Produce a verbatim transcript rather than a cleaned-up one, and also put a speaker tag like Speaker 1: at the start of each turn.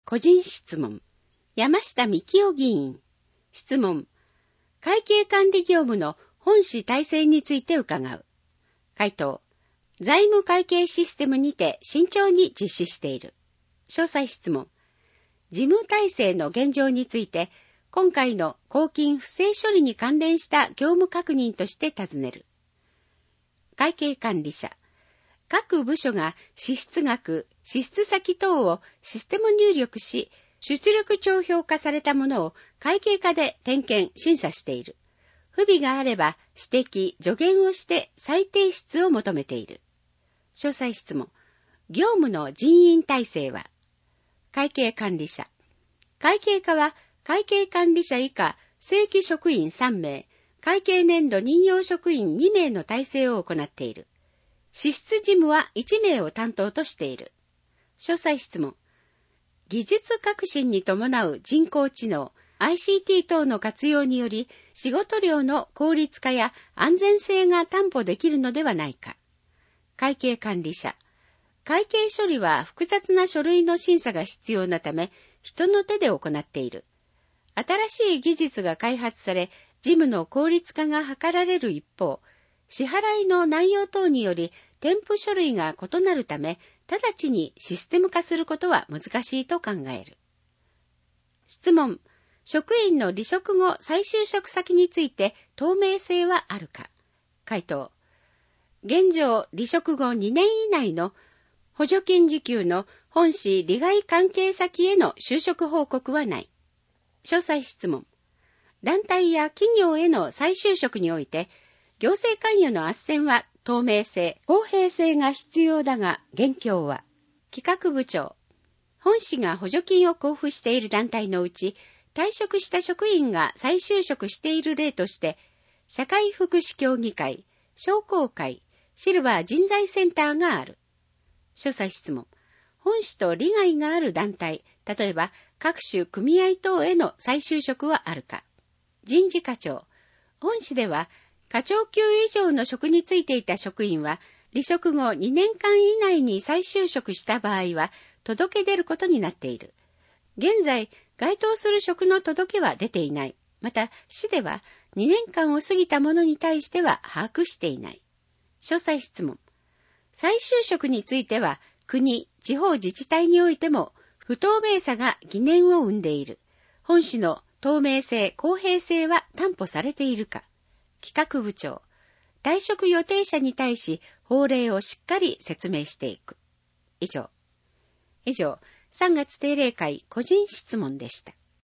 Speaker 1: 個人質問。山下幹夫議員。質問。会計管理業務の本市体制について伺う。回答。財務会計システムにて慎重に実施している。詳細質問。事務体制の現状について、今回の公金不正処理に関連した業務確認として尋ねる。会計管理者。各部署が支出額、支出先等をシステム入力し、出力帳票化されたものを会計課で点検、審査している。不備があれば指摘、助言をして再提出を求めている。詳細質問。業務の人員体制は、会計管理者。会計課は会計管理者以下正規職員さんめい、会計年度任用職員にめいの体制を行っている。支出事務はいちめいを担当としている。詳細質問。技術革新に伴う人工知能、アイシーティー 等の活用により、仕事量の効率化や安全性が担保できるのではないか。会計管理者。会計処理は複雑な書類の審査が必要なため、人の手で行っている。新しい技術が開発され、事務の効率化が図られる一方、支払いの内容等により添付書類が異なるため、直ちにシステム化することは難しいと考える。質問。職員の離職後再就職先について透明性はあるか。回答。現状、離職後にねん以内の補助金受給の本市利害関係先への就職報告はない。詳細質問。団体や企業への再就職において、行政関与の斡旋は透明性、公平性が必要だが、現況は、企画部長。本市が補助金を交付している団体のうち、退職した職員が再就職している例として、社会福祉協議会、商工会、シルバー人材センターがある。詳細質問。本市と利害がある団体、例えば各種組合等への再就職はあるか。人事課長。本市では、課長級以上の職に就いていた職員は、離職後にねんかん以内に再就職した場合は、届け出ることになっている。現在、該当する職の届けは出ていない。また、市ではにねんかんを過ぎた者に対しては把握していない。詳細質問。再就職については、国、地方自治体においても、不透明さが疑念を生んでいる。本市の透明性、公平性は担保されているか。企画部長。退職予定者に対し法令をしっかり説明していく。以上。以上、さんがつ定例会個人質問でした。